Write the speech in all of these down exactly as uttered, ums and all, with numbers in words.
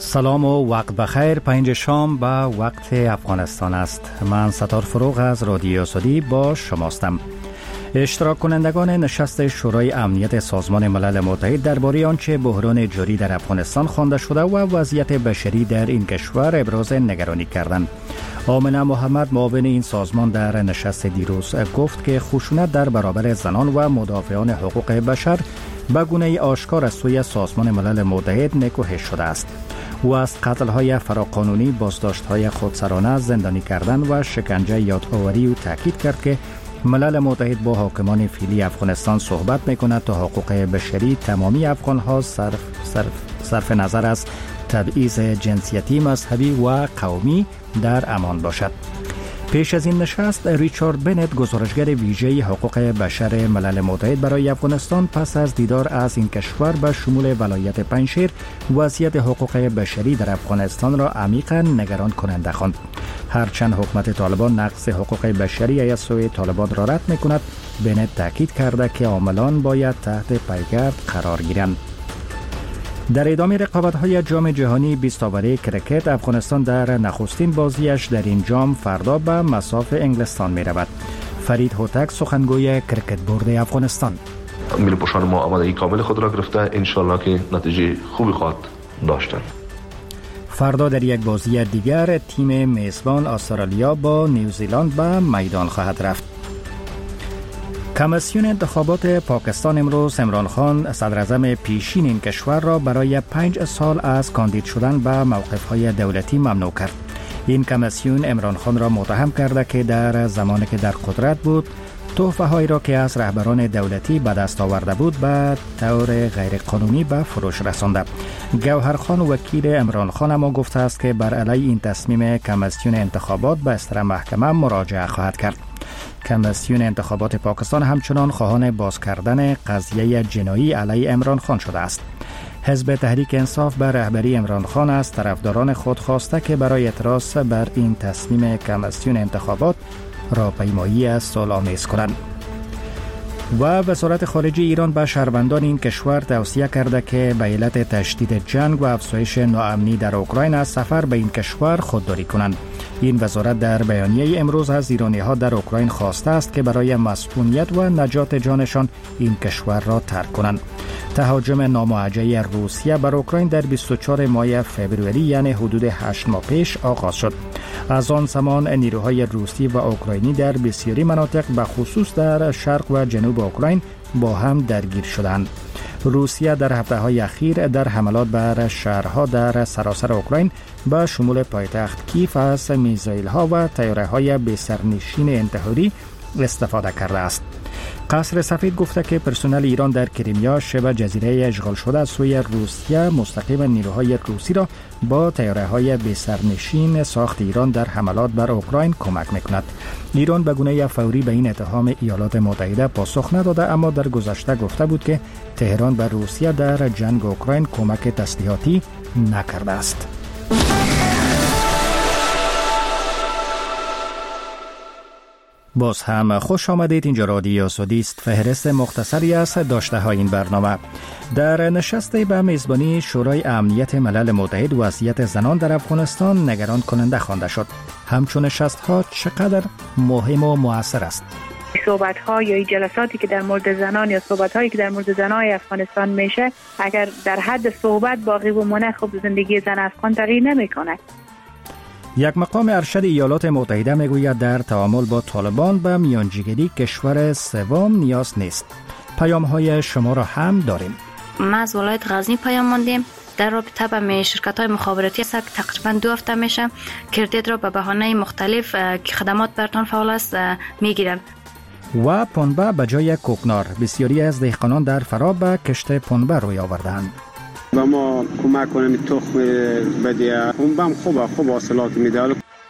سلام و وقت بخیر. پنج شام به وقت افغانستان است. من ستار فروغ از رادیو آزادی با شماستم. اشتراک کنندگان نشست شورای امنیت سازمان ملل متحد درباره آنچه بحران جاری در افغانستان خوانده شده و وضعیت بشری در این کشور ابراز نگرانی کردند. آمنه محمد معاون این سازمان در نشست دیروز گفت که خشونت در برابر زنان و مدافعان حقوق بشر به گونه آشکار از سوی سازمان ملل متحد نکوهش شده است. او از قتل‌های فراقانونی، بازداشت‌های خودسرانه، زندانی کردن و شکنجه یادآوری و تاکید کرد که ملل متحد با حاکمان فعلی افغانستان صحبت می‌کند تا حقوق بشری تمامی افغان‌ها صرف, صرف, صرف نظر از تبعیض جنسیتی، مذهبی و قومی در امان باشد. پیش از این نشست، ریچارد بنت، گزارشگر ویژه حقوق بشر ملل متحد برای افغانستان، پس از دیدار از این کشور به شمول ولایت پنجشیر وضعیت حقوق بشری در افغانستان را عمیقاً نگران کننده خواند. هرچند حکومت طالبان نقض حقوق بشری از سوی طالبان را رد می‌کند، بنت تاکید کرده که عاملان باید تحت پیگرد قرار گیرند. در ادامه رقابت‌های جام جهانی بیست اوره کرکت، افغانستان در نخستین بازیش در این جام فردا به مصاف انگلستان می‌رود. فرید هوتک، سخنگوی کرکت برد افغانستان: ملی پوشان ما آمادگی کامل خود را گرفته، انشالله که نتیجه خوبی خواهد داشتن. فردا در یک بازی دیگر تیم میزبان استرالیا با نیوزیلند به میدان خواهد رفت. کمیسیون انتخابات پاکستان امروز عمران خان، صدراعظم پیشین این کشور را برای پنج سال از کاندید شدن به موقف‌های دولتی ممنوع کرد. این کمیسیون عمران خان را متهم کرده که در زمانی که در قدرت بود، تحفه‌هایی را که از رهبران دولتی به دست آورده بود به طور غیرقانونی به فروش رسانده. گوهر خان، وکیل عمران خان، اما گفته است که بر علیه این تصمیم کمیسیون انتخابات به استر محکمه مراجعه خواهد کرد. کمیسیون انتخابات پاکستان همچنان خواهان باز کردن قضیه جنایی علیه عمران خان شده است. حزب تحریک انصاف به رهبری عمران خان از طرفداران خود خواسته که برای اعتراض بر این تصمیم کمیسیون انتخابات راهپیمایی صلح‌آمیز کنند. و وزارت خارجه ایران به شهروندان این کشور توصیه کرده که به علت تشدید جنگ و افزایش ناامنی در اوکراین از سفر به این کشور خودداری کنند. این وزارت در بیانیه امروز از ایرانی‌ها در اوکراین خواسته است که برای مسئولیت و نجات جانشان این کشور را ترک کنند. تهاجم ناموجه روسیه بر اوکراین در بیست و چهارم ماه فوریه، یعنی حدود هشت ماه پیش آغاز شد. از آن زمان نیروهای روسی و اوکراینی در بسیاری مناطق به خصوص در شرق و جنوب اوکراین با هم درگیر شدند. روسیه در هفته‌های اخیر در حملات بر شهرها در سراسر اوکراین به شمول پایتخت کیف از میزایل‌ها و طیاره‌های بی‌سرنشین انتحاری استفاده کرده است. قصر سفید گفته که پرسنل ایران در کریمیا، شبه جزیره اشغال شده از سوی روسیه، مستقیم نیروهای روسی را با طیاره‌های بی‌سرنشین ساخت ایران در حملات بر اوکراین کمک می‌کند. ایران به گونه فوری به این اتهام ایالات متحده پاسخ نداده، اما در گذشته گفته بود که تهران به روسیه در جنگ اوکراین کمک تسلیحاتی نکرده است. باز هم خوش آمدید. اینجا رادیو آزادی است. فهرست مختصری از داشته های این برنامه. در نشست به میزبانی شورای امنیت ملل متحد وضعیت زنان در افغانستان نگران کننده خوانده شد. همچون نشست ها چقدر مهم و مؤثر است؟ صحبت ها یا جلساتی که در مورد زنان یا صحبت هایی که در مورد زنای افغانستان میشه، اگر در حد صحبت باقی بمونه، خب زندگی زن افغان تغییر نمیکنه. یک مقام ارشد ایالات متحده میگوید در تعامل با طالبان به میانجیگری کشور سوم نیاز نیست. پیام های شما را هم داریم. ما از ولایت غزنی پیام ماندیم در رابطه با شرکت های مخابراتی است که تقریبا دو هفته میشه کردیت را به بهانه مختلف که خدمات برتان فعال است میگیرند. و پنبه به جای کوکنار، بسیاری از دهقانان در فرا به کشت پنبه روی آوردند. و ما کمک کنیم تخم بدیه، پنبه هم خوبه، خوب حاصلات میده.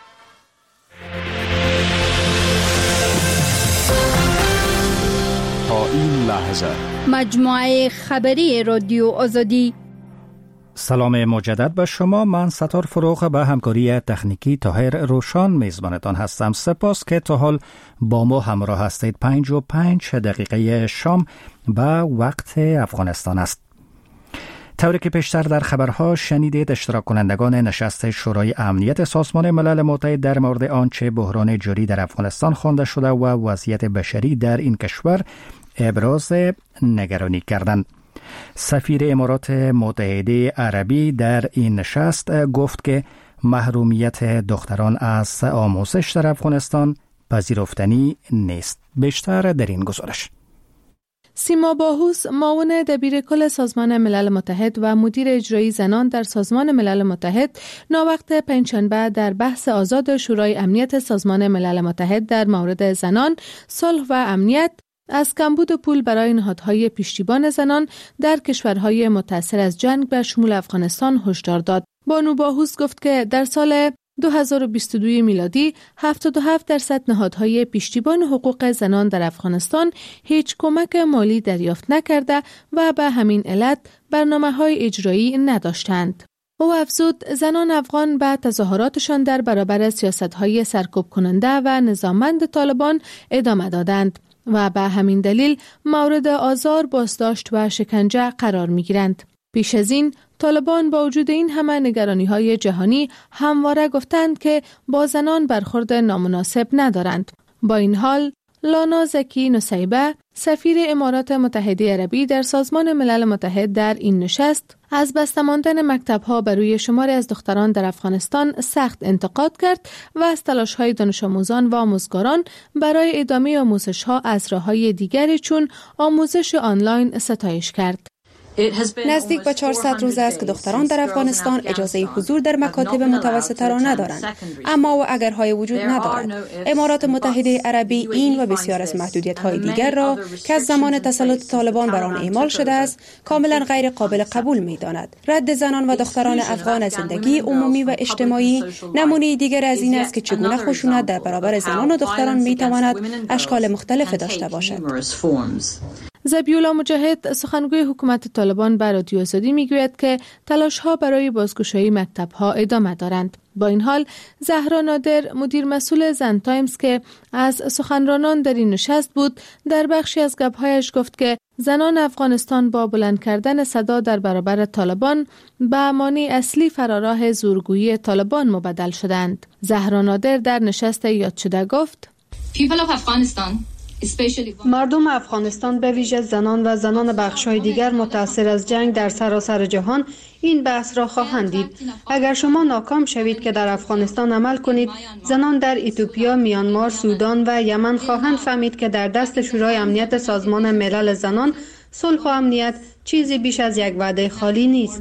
تا این لحظه مجموعه خبری رادیو آزادی. سلام مجدد به شما. من ستار فروغ به همکاری تکنیکی طاهر روشان میزبانتان هستم. سپاس که تا حال با ما همراه هستید. پنج و پنج دقیقه شام به وقت افغانستان است. طوری که پیشتر در خبرها شنیدید، اشتراک کنندگان نشست شورای امنیت سازمان ملل متحد در مورد آنچه بحران جاری در افغانستان خوانده شده و وضعیت بشری در این کشور ابراز نگرانی کردند. سفیر امارات متحده عربی در این نشست گفت که محرومیت دختران از آموزش در افغانستان پذیرفتنی نیست. بیشتر در این گزارش. سیما باهوس، معاون دبیر کل سازمان ملل متحد و مدیر اجرایی زنان در سازمان ملل متحد، ناوقت پنجشنبه در بحث آزاد شورای امنیت سازمان ملل متحد در مورد زنان، صلح و امنیت از کمبود پول برای نهادهای پشتیبان زنان در کشورهای متاثر از جنگ به شمول افغانستان هشدار داد. بانو باهوس گفت که در سال دو هزار و بیست و دو میلادی هفتاد و هفت درصد نهادهای پشتیبان حقوق زنان در افغانستان هیچ کمک مالی دریافت نکرده و به همین علت برنامه‌های اجرایی نداشتند. او افزود زنان افغان به تظاهراتشان در برابر سیاست‌های سرکوب کننده و نظاممند طالبان ادامه دادند و به همین دلیل مورد آزار، بازداشت و شکنجه قرار می‌گیرند. پیش از این طالبان با وجود این همه نگرانی‌های جهانی همواره گفتند که با زنان برخورد نامناسب ندارند. با این حال لانا زکی نصیبه، سفیر امارات متحده عربی در سازمان ملل متحد در این نشست از بسته ماندن مکتب‌ها بر روی شماری از دختران در افغانستان سخت انتقاد کرد و از تلاش‌های دانش آموزان و آموزگاران برای ادامه آموزش‌ها از راه‌های دیگری چون آموزش آنلاین ستایش کرد. نزدیک به چهارصد روز است که دختران در افغانستان اجازه حضور در مکاتب متوسطه را ندارند، اما و اگرهای وجود ندارد. امارات متحده عربی این و بسیار از محدودیت‌های دیگر را که از زمان تسلط طالبان بر آن اعمال شده است کاملا غیر قابل قبول می‌داند. رد زنان و دختران افغان از زندگی عمومی و اجتماعی نمونه دیگر از این است که چگونه خشونت در برابر زنان و دختران می‌تواند اشکال مختلف داشته باشد. ذبیحالله مجاهد، سخنگوی حکومت طالبان، به رادیو آزادی میگوید که تلاش‌ها برای بازگشایی مکتب‌ها ادامه دارند. با این حال زهرا نادر، مدیر مسئول زن تایمز که از سخنرانان در این نشست بود، در بخشی از گپ‌هایش گفت که زنان افغانستان با بلند کردن صدا در برابر طالبان به مانع اصلی فراراه زورگویی طالبان مبدل شدند. زهرا نادر در نشست یاد شده گفت: مردم افغانستان به ویژه زنان و زنان بخش‌های دیگر متأثر از جنگ در سراسر جهان این بحث را خواهند دید. اگر شما ناکام شوید که در افغانستان عمل کنید، زنان در اتیوپیا، میانمار، سودان و یمن خواهند فهمید که در دست شورای امنیت سازمان ملل زنان صلح و امنیت چیزی بیش از یک وعده خالی نیست.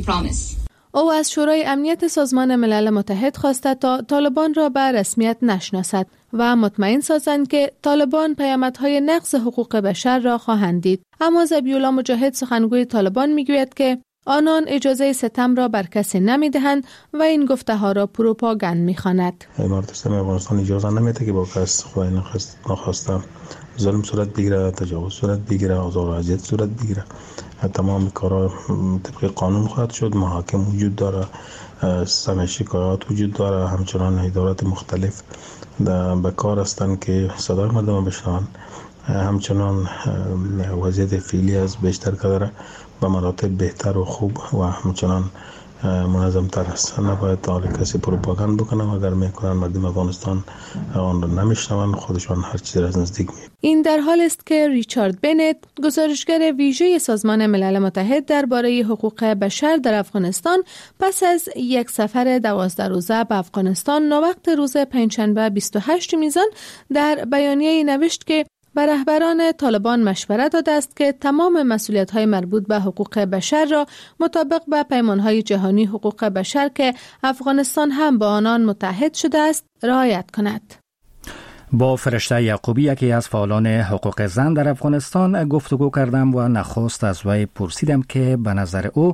او از شورای امنیت سازمان ملل متحد خواسته تا طالبان را به رسمیت نشناسد و مطمئن سازند که طالبان پیامدهای نقض حقوق بشر را خواهند دید. اما ذبیحالله مجاهد، سخنگوی طالبان، میگوید که آنان اجازه ستم را بر کسی نمیدهند و این گفته ها را پروپاگاند میخواند. امارات اسلامی افغانستان اجازه نمیده که با کس خدای نخواسته ظلم صورت بگیره، تجاوز صورت بگیره، آزار و اذیت صورت بگیره. تمام کارا طبق قانون خواهد شد. محاکم وجود داره، سند شکایات وجود داره، همچنان ادارات مختلف به کار هستند که صدای مردم بشنوند. همچنان وضعیت فعلی از بیشتر کدره به مراتب بهتر و خوب و همچنان منظم تر است. نباید حالا کسی پروپاگاند بکنه، اگر میکنن مردم افغانستان آن را نمیشنون، خودشان هر چیزی را از نزدیک می. این در حال است که ریچارد بنت، گزارشگر ویژه سازمان ملل متحد درباره حقوق بشر در افغانستان، پس از یک سفر دوازده روزه به افغانستان ناوقت روز پنجشنبه بیست و هشت میزان در بیانیه‌ای نوشت که به رهبران طالبان مشورت داده است که تمام مسئولیت‌های مربوط به حقوق بشر را مطابق به پیمان‌های جهانی حقوق بشر که افغانستان هم با آنان متحد شده است رعایت کند. با فرشته یعقوبی، یکی از فعالان حقوق زن در افغانستان، گفتگو کردم و نخست از وی پرسیدم که به نظر او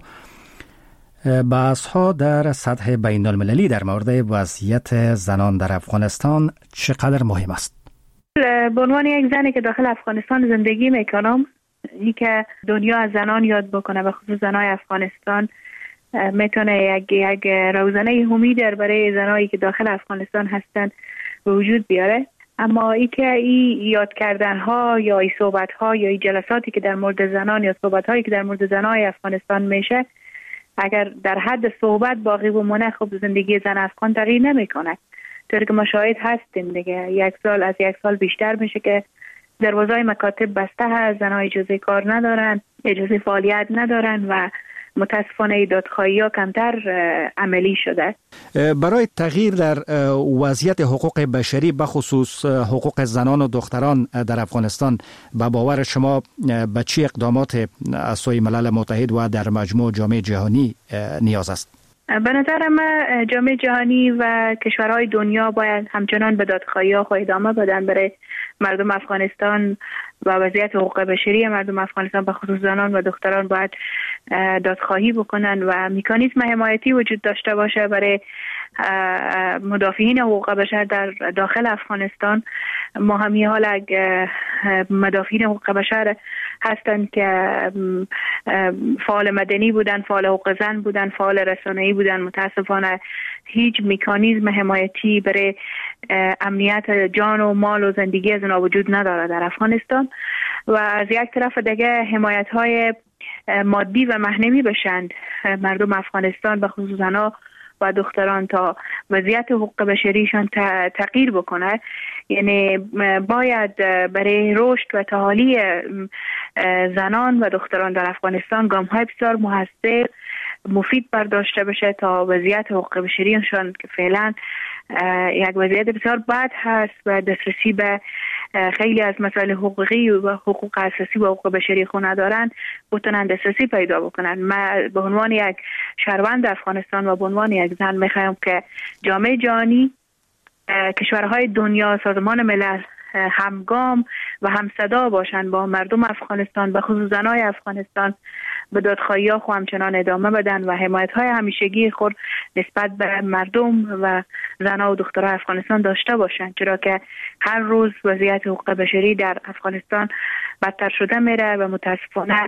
بحث‌ها در سطح بین المللی در مورد وضعیت زنان در افغانستان چقدر مهم است. به عنوان یک زنی که داخل افغانستان زندگی میکنم، این که دنیا از زنان یاد بکنه، به خصوص زنای افغانستان، میتونه یک یک روزنه امید برای زنایی که داخل افغانستان هستند به وجود بیاره. اما ای که این یاد کردن ها یا این صحبت ها یا این جلساتی که در مورد زنان یا صحبت هایی که در مورد زنای افغانستان میشه، اگر در حد صحبت باقی بمونه، خب زندگی زن افغان تغییر نمیکنه. طوری که ما شاهد هستیم دیگه، یک سال از یک سال بیشتر میشه که دروازهای مکاتب بسته هست، زنها اجازه کار ندارن، اجازه فعالیت ندارن و متاسفانه دادخواهی ها کمتر عملی شده. برای تغییر در وضعیت حقوق بشری بخصوص حقوق زنان و دختران در افغانستان، به باور شما به چه اقدامات از سوی ملل متحد و در مجموع جامعه جهانی نیاز است؟ به نظر من جامعه جهانی و کشورهای دنیا باید همچنان به دادخواهی ها ادامه بدن برای مردم افغانستان و وضعیت حقوق بشری مردم افغانستان به خصوص زنان و دختران باید دادخواهی بکنن و مکانیزم حمایتی وجود داشته باشه برای مدافعین حقوق بشر در داخل افغانستان. ما همی حال اگه مدافعین حقوق بشر هستند که فعال مدنی بودن، فعال حقوق زن بودن، فعال رسانه‌ای بودن، متاسفانه هیچ مکانیزم حمایتی برای امنیت جان و مال و زندگی از اونا وجود نداره در افغانستان. و از یک طرف دیگه حمایت‌های مادی و مهنوی بشند مردم افغانستان به خصوص زنها و دختران تا وضعیت حقوق بشریشان تغییر بکنه. یعنی باید برای رشد و تعالی زنان و دختران در افغانستان گام‌های بسیار موثر مفید برداشته بشه تا وضعیت حقوق بشریشان که فعلا یک وضعیت بسیار بد هست و دسترسی به خیلی از مسائل حقوقی و حقوق اساسی و حقوق بشری خو ندارن، بتونن دسترسی پیدا بکنن. من به عنوان یک شهروند افغانستان و به عنوان یک زن میخوایم که جامعه جهانی، کشورهای دنیا، سازمان ملل همگام و همصدا باشند با مردم افغانستان، به خصوص زنای افغانستان، به دادخواهی ها خو همچنان ادامه بدن و حمایت های همیشگی خود نسبت به مردم و زنها و دخترای افغانستان داشته باشند، چرا که هر روز وضعیت حقوق بشری در افغانستان بدتر شده میره و متاسفانه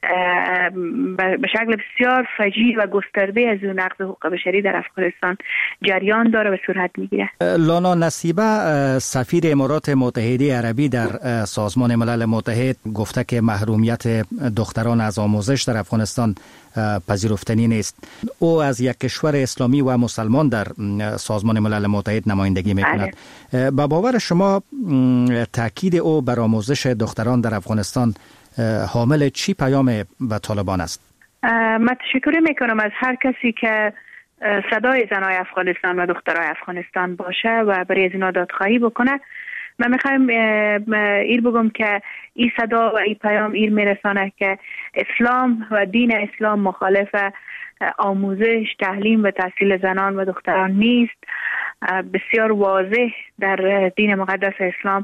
به شکل بسیار فجیع و گسترده از اون نقض حقوق بشری در افغانستان جریان داره و صورت میگیره. لانا نصیبه، سفیر امارات متحده عربی در سازمان ملل متحد، گفته که محرومیت دختران از آموزش در افغانستان پذیرفتنی نیست. او از یک کشور اسلامی و مسلمان در سازمان ملل متحد نمایندگی میکند. به باور شما تاکید او بر آموزش دختران در افغانستان حامل چی پیام به طالبان است؟ من تشکر میکنم از هر کسی که صدای زنای افغانستان و دخترای افغانستان باشه و برای از اینا دادخواهی بکنه. من میخوایم ایر بگم که این صدا و این پیام ایر میرسانه که اسلام و دین اسلام مخالف آموزش، تعلیم و تحصیل زنان و دختران نیست. بسیار واضح در دین مقدس اسلام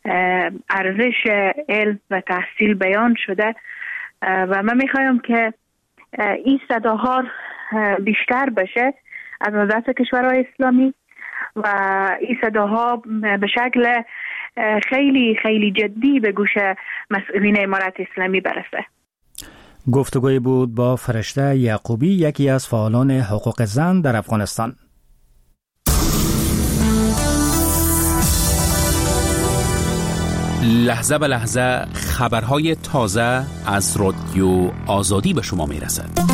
ارزش علم و تحصیل بیان شده و من میخوایم که این صداها بیشتر بشه از وزارت کشورهای اسلامی و این صداها به شکل خیلی خیلی جدی به گوش مسئولین امارت اسلامی برسه. گفتگوی بود با فرشته یعقوبی، یکی از فعالان حقوق زن در افغانستان. لحظه به لحظه خبرهای تازه از رادیو آزادی به شما میرسد.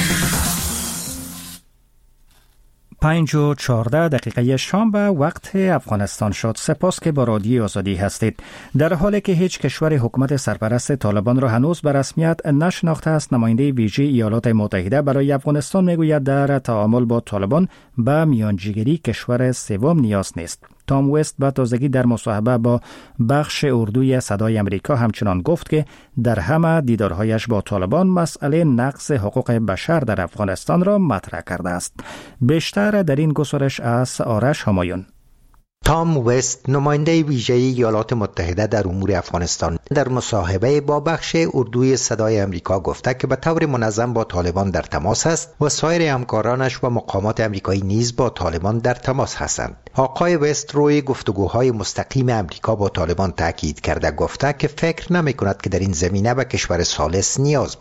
پنج و چهارده دقیقه شام به وقت افغانستان شد. سپاس که با رادیو آزادی هستید. در حالی که هیچ کشور حکومت سرپرست طالبان را هنوز به رسمیت نشناخته است، نماینده ویژه ایالات متحده برای افغانستان میگوید در تعامل با طالبان به میانجیگری کشور سوم نیاز نیست. تام وست به تازگی در مصاحبه با بخش اردوی صدای امریکا همچنان گفت که در همه دیدارهایش با طالبان مسئله نقض حقوق بشر در افغانستان را مطرح کرده است. بیشتر در این گزارش از آرش همایون. تام وست، نماینده ویژه ایالات متحده در امور افغانستان، در مصاحبه با بخش اردوی صدای امریکا گفته که به طور منظم با طالبان در تماس است و سایر همکارانش و مقامات امریکایی نیز با طالبان در تماس هستند. آقای وست روی گفتگوهای مستقیم امریکا با طالبان تاکید کرده گفته که فکر نمی کند که در این زمینه به کشور ثالث نیاز باشد.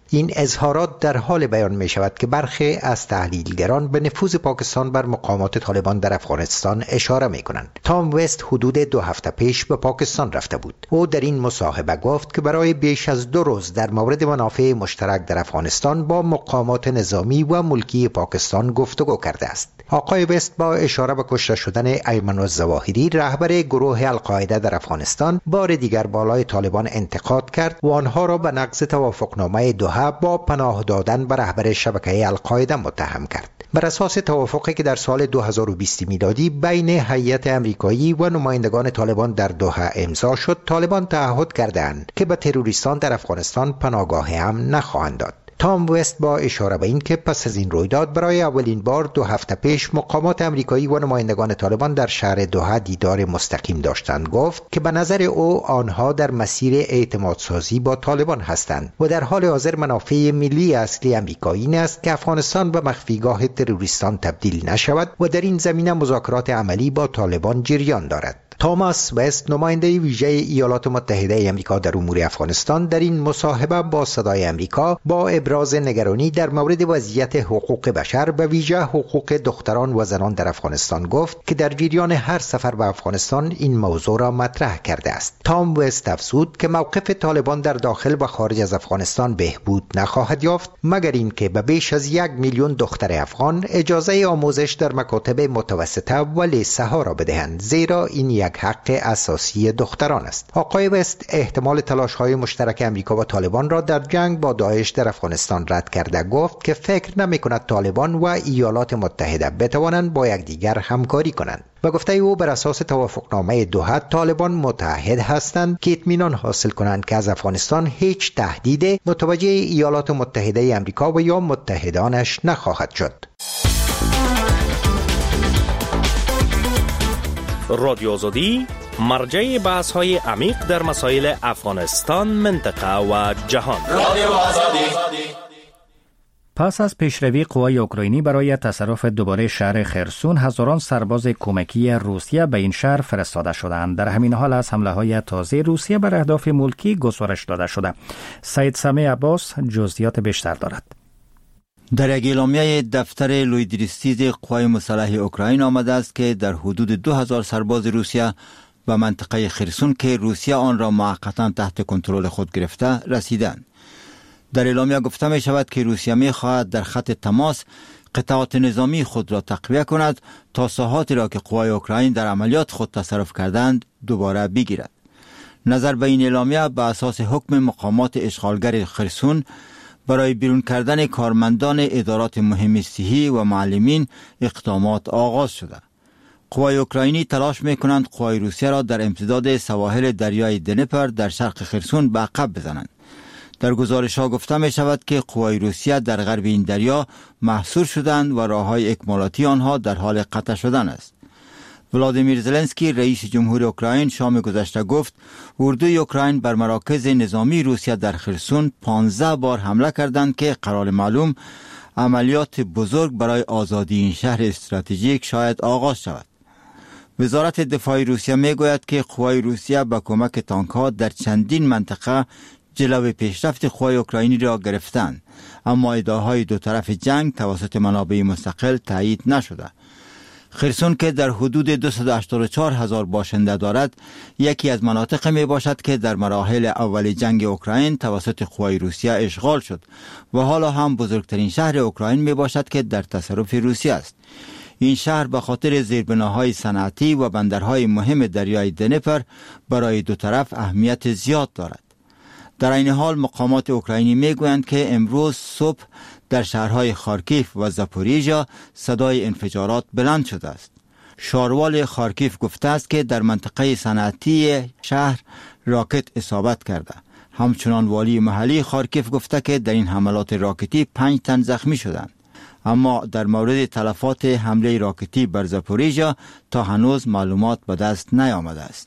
این اظهارات در حال بیان می شود که برخی از تحلیلگران به نفوذ پاکستان بر مقامات طالبان در افغانستان اشاره می کنند. تام وست حدود دو هفته پیش به پاکستان رفته بود. او در این مصاحبه گفت که برای بیش از دو روز در مورد منافع مشترک در افغانستان با مقامات نظامی و ملکی پاکستان گفتگو کرده است. آقای وست با اشاره به کشته شدن ایمن الظواهری رهبر گروه القاعده در افغانستان بار دیگر بالای طالبان انتقاد کرد و آنها را به نقض توافقنامه دوحه با پناه دادن به رهبر شبکه القاعده متهم کرد. بر اساس توافقی که در سال دو هزار و بیست میلادی بین هیئت امریکایی و نمایندگان طالبان در دوحه امضا شد، طالبان تعهد کردند که به تروریستان در افغانستان پناهگاه امن نخواهند داد. تام وست با اشاره به این که پس از این رویداد برای اولین بار دو هفته پیش مقامات امریکایی و نمایندگان طالبان در شهر دوحه دیدار مستقیم داشتند گفت که به نظر او آنها در مسیر اعتمادسازی با طالبان هستند و در حال حاضر منافع ملی اصلی امریکایی این است که افغانستان به مخفیگاه تروریستان تبدیل نشود و در این زمینه مذاکرات عملی با طالبان جریان دارد. توماس وست نماینده ویژه ایالات متحده آمریکا در امور افغانستان در این مصاحبه با صدای آمریکا با ابراز نگرانی در مورد وضعیت حقوق بشر و ویژه حقوق دختران و زنان در افغانستان گفت که در جریان هر سفر به افغانستان این موضوع را مطرح کرده است. تام وست افزود که موقف طالبان در داخل و خارج از افغانستان بهبود نخواهد یافت مگر اینکه به بیش از یک میلیون دختر افغان اجازه آموزش در مکاتب متوسطه و لیسه ها را بدهند، زیرا این یک حق اساسی دختران است. آقای وست احتمال تلاش‌های مشترک امریکا و طالبان را در جنگ با داعش در افغانستان رد کرده گفت که فکر نمی‌کند طالبان و ایالات متحده بتوانند با یکدیگر همکاری کنند. و گفته او بر اساس توافقنامه دوحه طالبان متحد هستند که اطمینان حاصل کنند که از افغانستان هیچ تهدید متوجه ایالات متحده آمریکا و یا متحدانش نخواهد شد. رادیو آزادی مرجع بحث های عمیق در مسائل افغانستان، منطقه و جهان. رادیو آزادی. پس از پیشروی قوای اوکراینی برای تصرف دوباره شهر خرسون، هزاران سرباز کمکی روسیه به این شهر فرستاده شدند. در همین حال از حمله های تازه روسیه بر اهداف ملکی گزارش داده شده. سید سمی عباس جزئیات بیشتر دارد. در یک اعلامیه دفتر لویدریستیز قوای مسلح اوکراین آمده است که در حدود دو هزار سرباز روسیه به منطقه خرسون که روسیه آن را موقتا تحت کنترل خود گرفته رسیدند. در اعلامیه گفته می شود که روسیه می خواهد در خط تماس قطعات نظامی خود را تقویه کند تا ساحاتی را که قوای اوکراین در عملیات خود تصرف کردند دوباره بگیرد. نظر به این اعلامیه به اساس حکم مقامات اشغالگر خرسون برای بیرون کردن کارمندان ادارات مهم صحی و معلمین اقدامات آغاز شده. قوای اوکراینی تلاش می کنند قوای روسیه را در امتداد سواحل دریای دنیپر در شرق خرسون به عقب بزنند. در گزارش ها گفته می شود که قوای روسیه در غرب این دریا محصور شدند و راههای اکمالاتی آنها در حال قطع شدن است. ولادیمیر زلنسکی رئیس جمهور اوکراین شام گذشته گفت اردوی اوکراین بر مراکز نظامی روسیه در خرسون پانزده بار حمله کردند که قرار معلوم عملیات بزرگ برای آزادی این شهر استراتژیک شاید آغاز شود. وزارت دفاع روسیه می گوید که قوای روسیه با کمک تانک ها در چندین منطقه جلوی پیشرفت قوای اوکراینی را گرفتند، اما ادعاهای دو طرف جنگ توسط منابع مستقل تایید نشده. خرسون که در حدود دویست و هشتاد و چهار هزار باشنده دارد، یکی از مناطق می باشد که در مراحل اول جنگ اوکراین توسط قوای روسیه اشغال شد و حالا هم بزرگترین شهر اوکراین می باشد که در تصرف روسیه است. این شهر به خاطر زیربناهای صنعتی و بندرهای مهم دریای دنیپر برای دو طرف اهمیت زیاد دارد. در این حال مقامات اوکراینی میگویند که امروز صبح در شهرهای خارکیف و زاپوریژیا صدای انفجارات بلند شده است. شاروال خارکیف گفته است که در منطقه صنعتی شهر راکت اصابت کرده. همچنان والی محلی خارکیف گفته که در این حملات راکتی پنج تن زخمی شدند. اما در مورد تلفات حمله راکتی بر زاپوریژیا تا هنوز معلومات به دست نیامده است.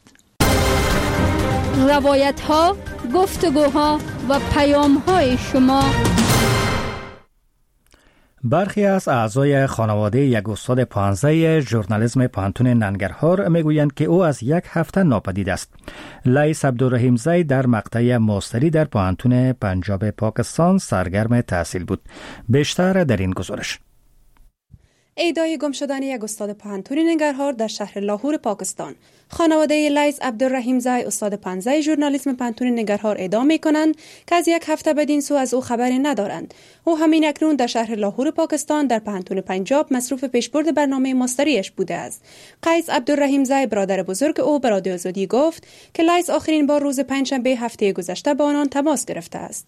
روایت ها، گفتگوها و پیام های شما. برخی از اعضای خانواده یک استاد پانزده ژورنالیسم پانتون ننگرهار میگویند که او از یک هفته ناپدید است. لیث عبدالرحیمزی در مقطع ماستری در پانتون پنجاب پاکستان سرگرم تحصیل بود. بیشتر در این گزارش. ادعای گم شدن یک استاد پانتون ننگرهار در شهر لاهور پاکستان. خانواده لیث عبدالرحیمزی استاد پانزده ژورنالیسم پانتون ننگرهار ادعا می‌کنند که از یک هفته بدین سو از او خبری ندارند. او همین اکنون در شهر لاهور پاکستان در پانتون پنجاب مصروف پیشبرد برنامه ماستریش بوده است. قیس عبدالرحیمزی برادر بزرگ او به رادیو آزادی گفت که لیث آخرین بار روز پنجشنبه هفته گذشته با آنان تماس گرفته است.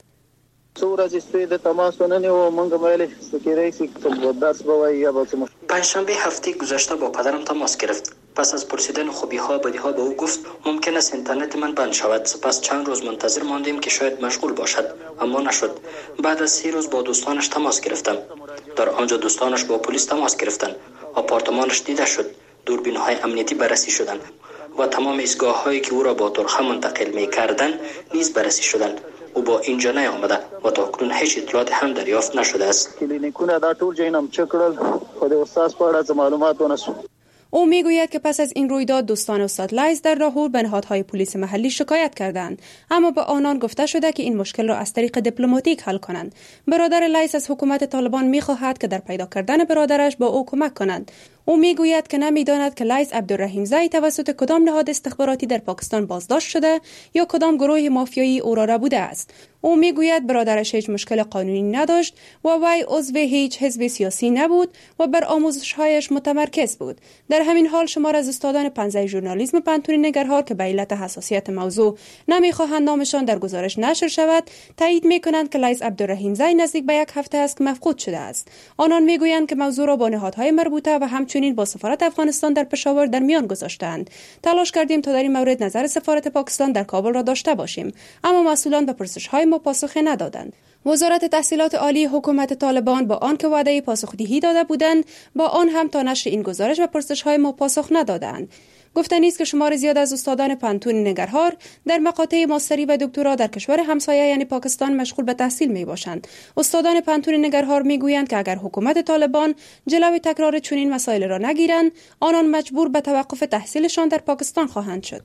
پنجشنبه هفته گذشته با پدرم تماس گرفت. پس از پرسیدن خوبی ها بدی ها به او گفت ممکن است اینترنت من بند شود. سپس چند روز منتظر ماندیم که شاید مشغول باشد، اما نشد. بعد از سی روز با دوستانش تماس گرفتم. در آنجا دوستانش با پلیس تماس گرفتند. آپارتمانش دیده شد. دوربین های امنیتی بررسی شدند و تمام ایستگاه هایی که او را با ترخه منتقل می کردند نیز بررسی شدند. او با اینجا نیامده و تا اکنون هیچ اطلاعات هم دریافت نشده است. کلینیکونه دا ټول جینم چکړل خو د استاد په اړه معلومات ونشو. او میگوید که پس از این رویداد دوستان استاد لیث در لاهور به نهادهای پلیس محلی شکایت کردند، اما به آنان گفته شده که این مشکل را از طریق دیپلماتیک حل کنند. برادر لیث از حکومت طالبان میخواهد که در پیدا کردن برادرش با او کمک کنند. او میگوید که نمیداند که لیث عبدالرحیمزی توسط کدام نهاد استخباراتی در پاکستان بازداشت شده یا کدام گروه مافیایی او را ربوده است. او میگوید برادرش هیچ مشکل قانونی نداشت و وی عضو هیچ حزب سیاسی نبود و بر آموزش‌هایش متمرکز بود. در همین حال شمار از استادان پانزده ژورنالیسم پانتون ننگرهار که به علت حساسیت موضوع نمیخواهند نامشان در گزارش نشر شود، تایید میکنند که لیث عبدالرحیمزی نزدیک به یک هفته است که مفقود شده است. آنان میگویند که موضوع را با نهادهای مربوطه و همچنین با سفارت افغانستان در پشاور در میان گذاشتند. تلاش کردیم تا در این مورد نظر سفارت پاکستان در کابل را داشته باشیم، اما مسئولان به پرسش‌های ما پاسخ ندادند. وزارت تحصیلات عالی حکومت طالبان با آن که وعده پاسخدهی داده بودند، با آن هم تا نشر این گزارش و پرسش‌های ما پاسخ ندادند. گفتنی است که شمار زیاد از استادان پانتون ننگرهار در مقاطع ماستری و دکترا در کشور همسایه یعنی پاکستان مشغول به تحصیل می باشند. استادان پانتون ننگرهار می گویند که اگر حکومت طالبان جلوی تکرار چنین مسائل را نگیرند، آنان مجبور به توقف تحصیلشان در پاکستان خواهند شد.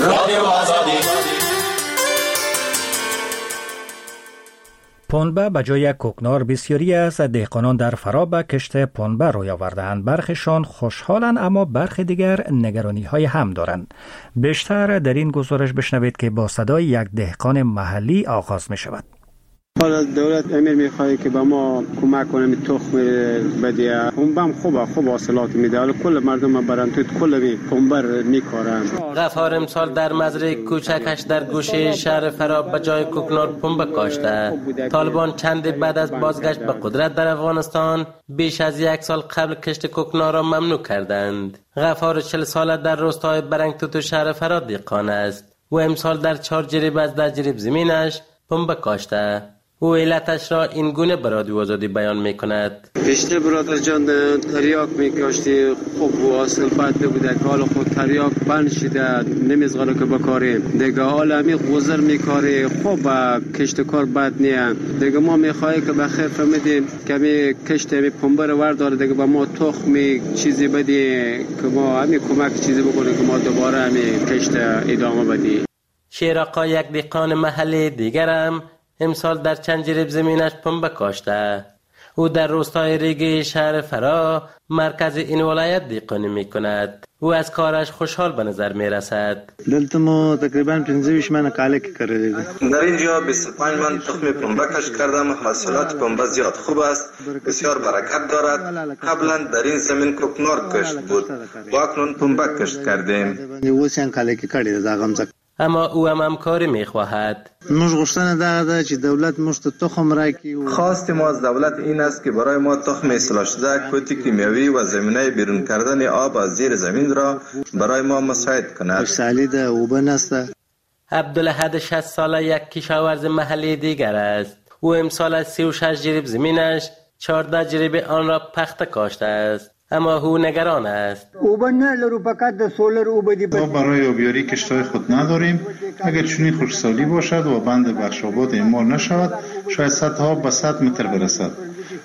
پنبه به جای کوکنار بسیاری از دهقانان در فرا به کشت پنبه روی آورده‌اند. برخشان خوشحالند اما برخی دیگر نگرانی های هم دارند. بیشتر در این گزارش بشنوید که با صدای یک دهقان محلی آغاز می شود. حالا دولت امیر میخواد که به ما کمک کنه تخم بدیه. پنبه خوبه خوب حاصلات میده. حالا کل مردم برنتوی کل پنبه میکارن. غفار امسال در مزرعه کوچکش در گوشه شهر فرا به جای کوکنار پنبه کاشته. طالبان چند بعد از بازگشت به قدرت در افغانستان بیش از یک سال قبل کشت کوکنار را ممنوع کردند. غفار چهل ساله در روستای برنگتوت شهر فرا دهقان است و امسال در چهار جریب از ده جریب زمینش پنبه کاشته. او علتش را این گونه به رادیو آزادی بیان می کند. پیشتر برادر جان تریاک می کاشتی خوب و اصل بد نبوده که حالا خود تریاک بند شده نمیزغاله که بکاریم دیگه حالا همی غزر می کاری خوب کشت کار بد نیم دیگه ما می خواهی که بخیر فهمیدیم که همی کشت همی پنبه رو ورداره دیگه با ما تخمی چیزی بدی که ما همی کمک چیزی بکنیم که ما دوباره همی کشت ادامه بدی. شیراقا یک دهقان محلی دیگرم امسال در چند جریب زمینش پنبه کاشته. او در روستای ریگه شهر فرا مرکز این ولایت دهقانی می کند. او از کارش خوشحال به نظر می رسد. دلته ما تقریبا پنځه ویشت من کالک کردیم. در اینجا بیست و پنج من تخم پنبه کاشت کردم. حاصلات پنبه زیاد خوب است. بسیار برکت دارد. قبلا در این زمین کوکنار کاشت بود. و اکنون پنبه کاشت کردیم. اوس کالک کړی دا غمزه. اما او هم همکاری میخواهد. موږ غوښتنه ده چې دولت موږ ته تخم راکړي. خواست ما از دولت این است که برای ما تخم اصلاح شده، کود کیمیاوی و زمینه بیرون کردن آب از زیر زمین را برای ما مساعد کند. سالی ده او بنسته. عبدالحد شصت ساله یک کشاورز محلی دیگر است. او امسال از سی و شش جریب زمینش چهارده جریب آن را پخته کاشته است. اما او نگران است. او بنه لرو فقط د سولر او بدی. ما برای آبیاری کشتای خود نداریم. اگر چنین خوشسالی باشد و بند بخشاباد اعمال نشود شاید سطح آب به صد متر برسد.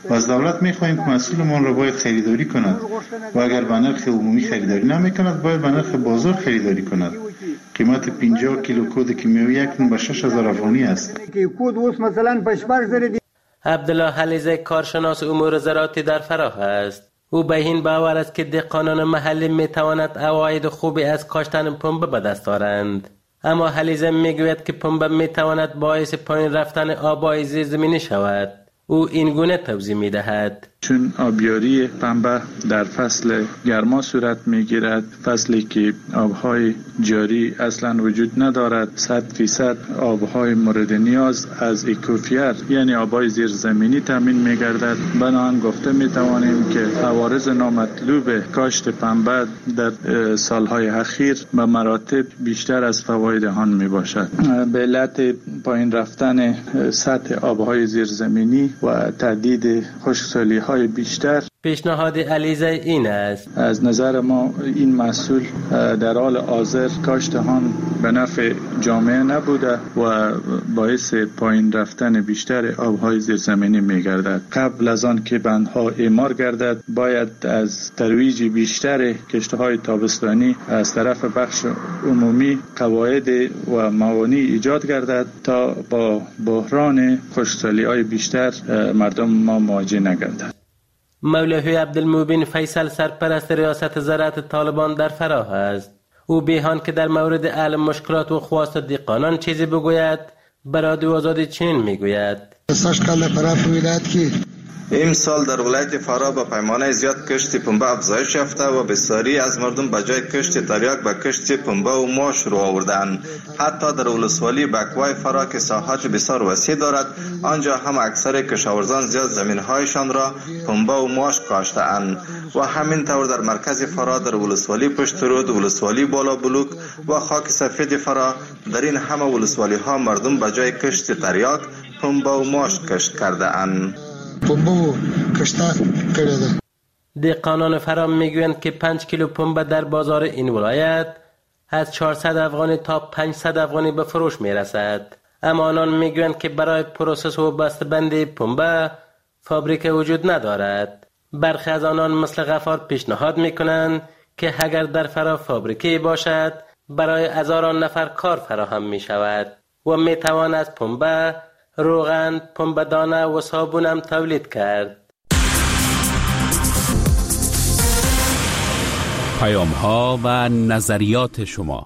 و از دولت میخواهیم که مسئولمان را باید خریداری کند و اگر به نرخ عمومی خریداری نمیکند باید به نرخ بازار خریداری کند. قیمت پنجاه کیلو کود کیمیایی اکنون به شش هزار افغانی است. عبدالله حلیزه کارشناس امور زراعتی در فراه است. او به این باور است که دهقانان محلی میتواند عواید خوبی از کاشتن پنبه به دست آورند. اما حلیزه میگوید که پنبه میتواند باعث پایین رفتن آبای زیرزمینی شود. او این گونه توضیح میدهد: چون آبیاری پنبه در فصل گرما صورت میگیرد، فصلی که آبهای جاری اصلا وجود ندارد، صد فیصد آبهای مورد نیاز از اکوفیر یعنی آبهای زیرزمینی تامین میگردد. بنابراین گفته میتوانیم که عوارض نامطلوب کاشت پنبه در سالهای اخیر به مراتب بیشتر از فواید آن میباشد. به علت پایین رفتن سطح آبهای زیرزمینی و تعدید خشکسالی های بیشتر، پیشنهاد علیزه این است: از نظر ما این محصول در حال حاضر کاشت آن به نفع جامعه نبوده و باعث پایین رفتن بیشتر آبهای زیرزمینی میگردد. قبل از آن که بندها اعمار گردد باید از ترویج بیشتر کشتهای تابستانی از طرف بخش عمومی قواعد و موانع ایجاد گردد تا با بحران خشکسالی های بیشتر مردم ما مواجه نگردد. مولوی عبدالمبین فیصل سرپرست ریاست زراعت طالبان در فراه است. او بیهان که در مورد حل مشکلات و خواست دهقانان چیزی بگوید، بر رادیو آزادی چنین میگوید: امسال در ولایت فراه با پیمانه زیاد کشت پنبه افزایش یافته و بسیاری از مردم به جای کشت تریاک به کشت پنبه و ماش رو آوردند. حتی در ولسوالی بکوای فراه که ساحات بسیار وسیع دارد، آنجا هم اکثر کشاورزان زیاد زمین‌هایشان را پنبه و ماش کاشته‌اند و همین طور در مرکز فراه در ولسوالی پشت رود، ولسوالی بالا بلوک و خاک سفید فراه در این همه ولسوالی ها مردم به جای کشت تریاک پنبه و ماش کشت کرده اند. دهقانان فراه میگویند که پنج کیلو پنبه در بازار این ولایت از چهارصد افغانی تا پانصد افغانی به فروش میرسد. اما آنان میگویند که برای پروسس و بسته‌بندی پنبه فابریکه وجود ندارد. برخی از آنان مثل غفار پیشنهاد میکنند که اگر در فراه فابریکه باشد برای هزاران نفر کار فراهم می شود و می توان از پنبه، روغن، پنبه دانه و صابون هم تولید کرد. پیام ها و نظریات شما.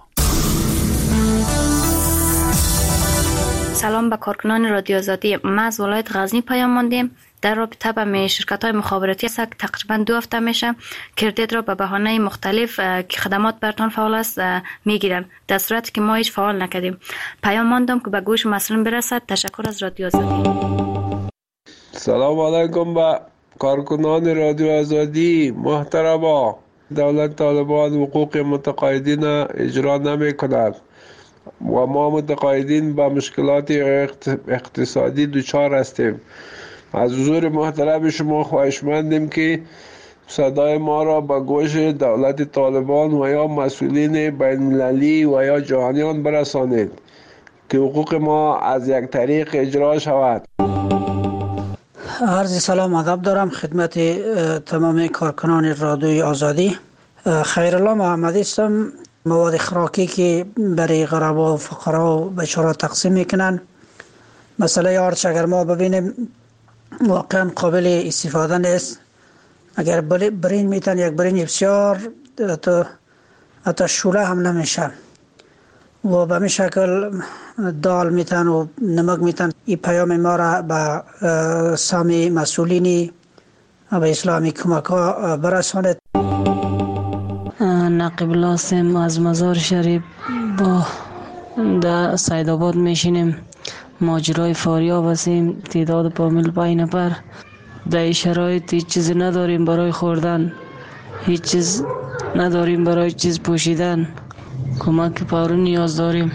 سلام به کارکنان رادیو آزادی. ما از ولایت غزنی پیام ماندیم. در رابطه با شرکت های مخابراتی است که تقریبا دو هفته میشه کردیت را به بهانه مختلف که خدمات برتان فعال است میگیرن، در صورتی که ما هیچ فعال نکردیم. پیام ماندم که به گوش مسئولین برسد. تشکر از رادیو آزادی. سلام علیکم به کارکنان رادیو آزادی. محترما، دولت طالبان حقوق متقاعدین اجرا نمی کند و ما متقاعدین با مشکلات اقتصادی دچار هستیم. از حضور محترم شما خواهشمندیم که صدای ما را به گوش دولت طالبان و یا مسئولین بین المللی و یا جهانیان برسانید که حقوق ما از یک طریق اجرا شود. عرض سلام ادب دارم خدمت تمام کارکنان رادیوی آزادی. خیرالله محمدی هستم. مواد خوراکی که برای غربا و فقرا و بیچاره تقسیم میکنن، مسئله آرچ اگر ما ببینیم واقعا قابل استفاده نیست. اگر برین میتن یک برین بسیار تو حتی شوله هم نمیشه و به می شکل دال میتن و نمک میتن. این پیام ما را به سامی مسئولینی به اسلامی کمک ها برساند. نقیب لاسم از مزار شریف با در سید آباد میشینیم. ماجرای فاریاب هستیم، تعداد پامیل پای نفر. در این شرایط هیچ چیزی نداریم برای خوردن، هیچ چیز نداریم برای چیز پوشیدن. کمک فوری نیاز داریم.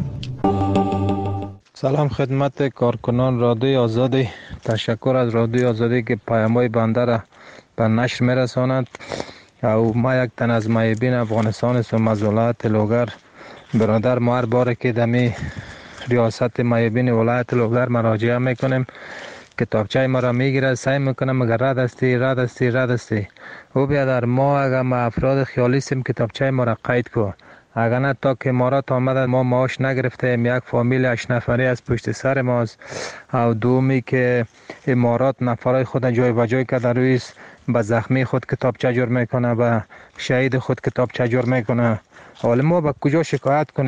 سلام خدمت کارکنان رادیو آزادی. تشکر از رادیو آزادی که پیام‌های بنده را به نشر میرساند. او ما یک تن از معیبین افغانستان هستم از ولایت لوگر. برادر ما هر باره که دمی ریاست معیبین ولایت لوگر مراجعه میکنیم کتابچه ما را میگیره، سعی میکنه مگر رد استی رد استی رد استی. او بیادر ما اگر ما افراد خیالی سیم کتابچه ما را قید کو، اگر نه تا که امارات آمده ما معاش نگرفتیم، یک فامیل هشت نفری از پشت سر ماست. او دومی که امارات نفرای خود جای و جای که در رویست به زخمی خود کتابچه جور میکنه، به شهید خود کتابچه جور میکنه. حالا ما به کجا شکایت کنیم؟